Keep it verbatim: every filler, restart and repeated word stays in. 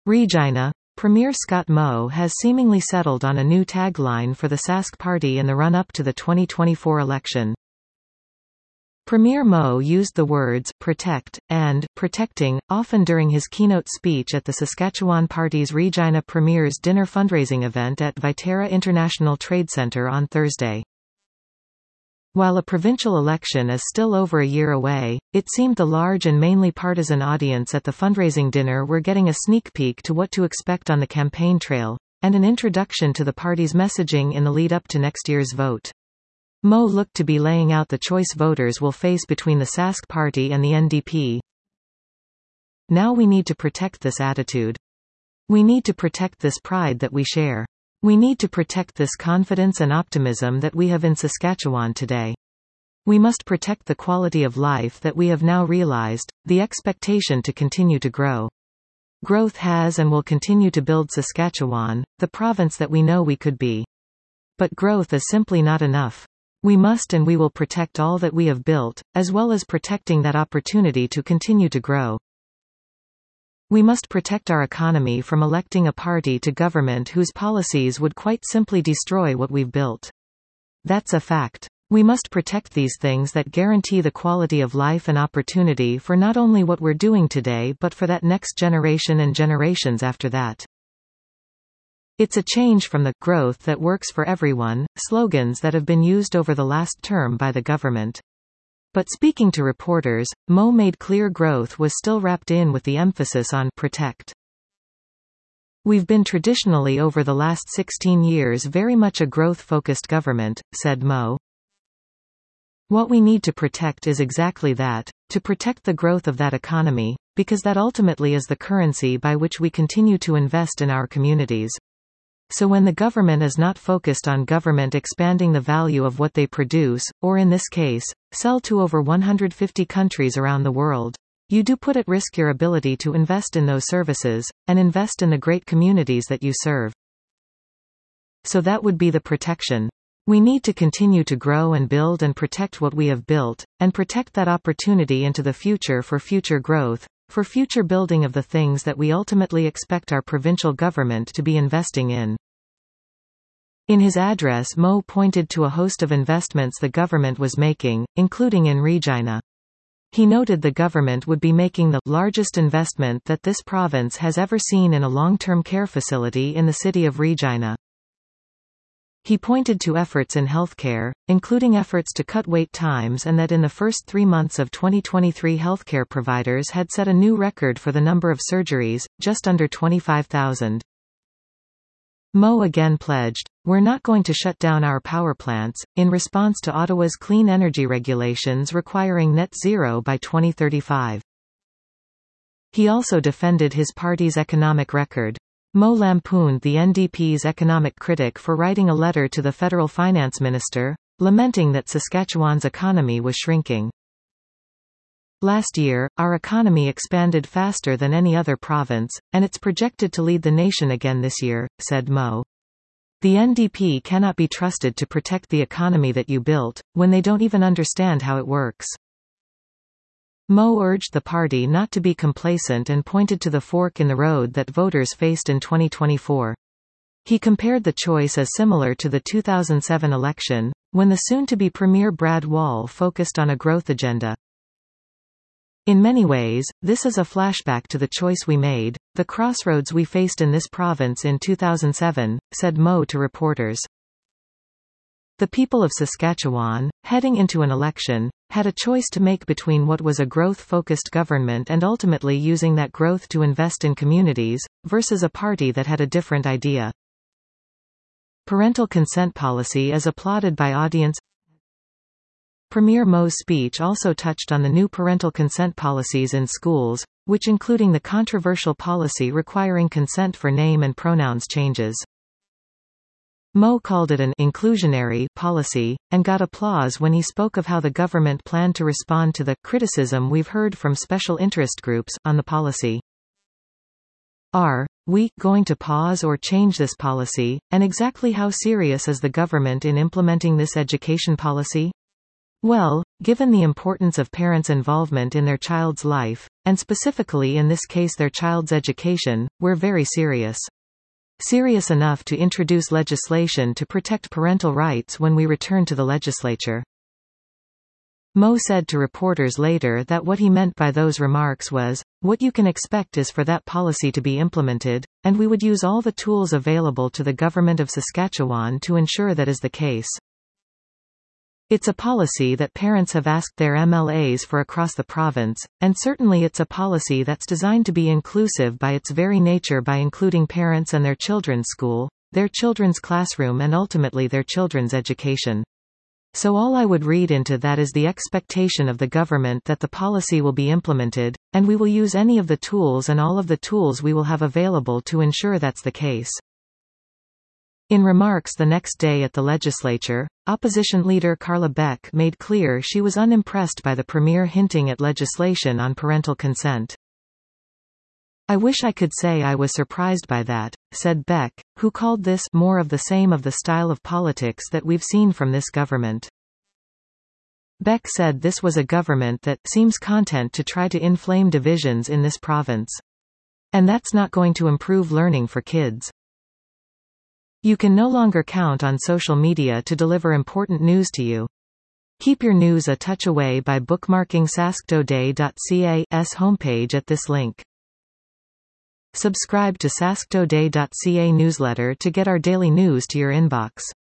Regina. Premier Scott Moe has seemingly settled on a new tagline for the Sask Party in the run-up to the twenty twenty-four election. Premier Moe used the words "protect" and "protecting" often during his keynote speech at the Saskatchewan Party's Regina Premier's dinner fundraising event at Viterra International Trade Centre on Thursday. While a provincial election is still over a year away, it seemed the large and mainly partisan audience at the fundraising dinner were getting a sneak peek to what to expect on the campaign trail, and an introduction to the party's messaging in the lead-up to next year's vote. Moe looked to be laying out the choice voters will face between the Sask Party and the N D P. Now we need to protect this attitude. We need to protect this pride that we share. We need to protect this confidence and optimism that we have in Saskatchewan today. We must protect the quality of life that we have now realized, the expectation to continue to grow. Growth has and will continue to build Saskatchewan, the province that we know we could be. But growth is simply not enough. We must and we will protect all that we have built, as well as protecting that opportunity to continue to grow. We must protect our economy from electing a party to government whose policies would quite simply destroy what we've built. That's a fact. We must protect these things that guarantee the quality of life and opportunity for not only what we're doing today but for that next generation and generations after that. It's a change from the "growth that works for everyone" slogans that have been used over the last term by the government. But speaking to reporters, Moe made clear growth was still wrapped in with the emphasis on protect. We've been traditionally over the last sixteen years very much a growth-focused government, said Moe. What we need to protect is exactly that, to protect the growth of that economy, because that ultimately is the currency by which we continue to invest in our communities. So when the government is not focused on government expanding the value of what they produce, or in this case, sell to over one hundred fifty countries around the world, you do put at risk your ability to invest in those services, and invest in the great communities that you serve. So that would be the protection. We need to continue to grow and build and protect what we have built, and protect that opportunity into the future for future growth, for future building of the things that we ultimately expect our provincial government to be investing in. In his address, Moe pointed to a host of investments the government was making, including in Regina. He noted the government would be making the largest investment that this province has ever seen in a long-term care facility in the city of Regina. He pointed to efforts in healthcare, including efforts to cut wait times, and that in the first three months of twenty twenty-three healthcare providers had set a new record for the number of surgeries, just under twenty-five thousand. Moe again pledged, "We're not going to shut down our power plants," in response to Ottawa's clean energy regulations requiring net zero by twenty thirty-five. He also defended his party's economic record. Moe lampooned the N D P's economic critic for writing a letter to the federal finance minister, lamenting that Saskatchewan's economy was shrinking. Last year, our economy expanded faster than any other province, and it's projected to lead the nation again this year, said Moe. The N D P cannot be trusted to protect the economy that you built, when they don't even understand how it works. Moe urged the party not to be complacent and pointed to the fork in the road that voters faced in twenty twenty-four. He compared the choice as similar to the two thousand seven election, when the soon-to-be Premier Brad Wall focused on a growth agenda. In many ways, this is a flashback to the choice we made, the crossroads we faced in this province in two thousand seven, said Moe to reporters. The people of Saskatchewan, heading into an election, had a choice to make between what was a growth-focused government and ultimately using that growth to invest in communities, versus a party that had a different idea. Parental consent policy is applauded by audience. Premier Moe's speech also touched on the new parental consent policies in schools, which including the controversial policy requiring consent for name and pronouns changes. Moe called it an inclusionary policy, and got applause when he spoke of how the government planned to respond to the criticism we've heard from special interest groups on the policy. Are we going to pause or change this policy, and exactly how serious is the government in implementing this education policy? Well, given the importance of parents' involvement in their child's life, and specifically in this case their child's education, we're very serious. Serious enough to introduce legislation to protect parental rights when we return to the legislature. Mo said to reporters later that what he meant by those remarks was, "What you can expect is for that policy to be implemented, and we would use all the tools available to the government of Saskatchewan to ensure that is the case." It's a policy that parents have asked their M L As for across the province, and certainly it's a policy that's designed to be inclusive by its very nature by including parents and their children's school, their children's classroom and ultimately their children's education. So all I would read into that is the expectation of the government that the policy will be implemented, and we will use any of the tools and all of the tools we will have available to ensure that's the case. In remarks the next day at the legislature, opposition leader Carla Beck made clear she was unimpressed by the Premier hinting at legislation on parental consent. "I wish I could say I was surprised by that," said Beck, who called this more of the same of the style of politics that we've seen from this government. Beck said this was a government that seems content to try to inflame divisions in this province. And that's not going to improve learning for kids. You can no longer count on social media to deliver important news to you. Keep your news a touch away by bookmarking sask today dot c a's homepage at this link. Subscribe to sask today dot c a newsletter to get our daily news to your inbox.